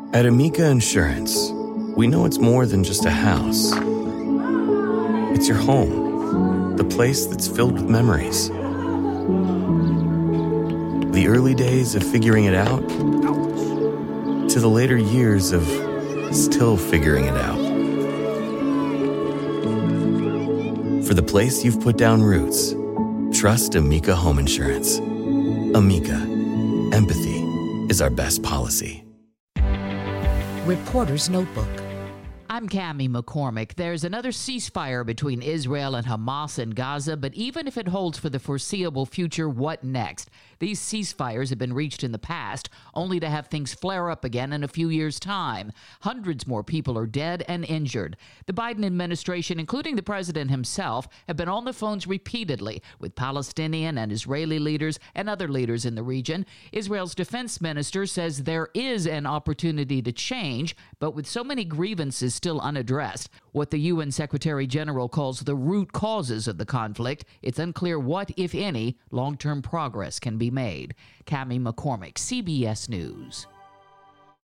At Amica Insurance, we know it's more than just a house. It's your home, the place that's filled with memories. The early days of figuring it out, to the later years of still figuring it out. For the place you've put down roots, trust Amica Home Insurance. Amica, empathy is our best policy. Reporter's Notebook. I'm Cammie McCormick. There's another ceasefire between Israel and Hamas in Gaza, but even if it holds for the foreseeable future, what next? These ceasefires have been reached in the past, only to have things flare up again in a few years' time. Hundreds more people are dead and injured. The Biden administration, including the president himself, have been on the phones repeatedly with Palestinian and Israeli leaders and other leaders in the region. Israel's defense minister says there is an opportunity to change, but with so many grievances still unaddressed, what the UN Secretary General calls the root causes of the conflict, it's unclear what, if any, long-term progress can be made. Cammie McCormick, CBS News.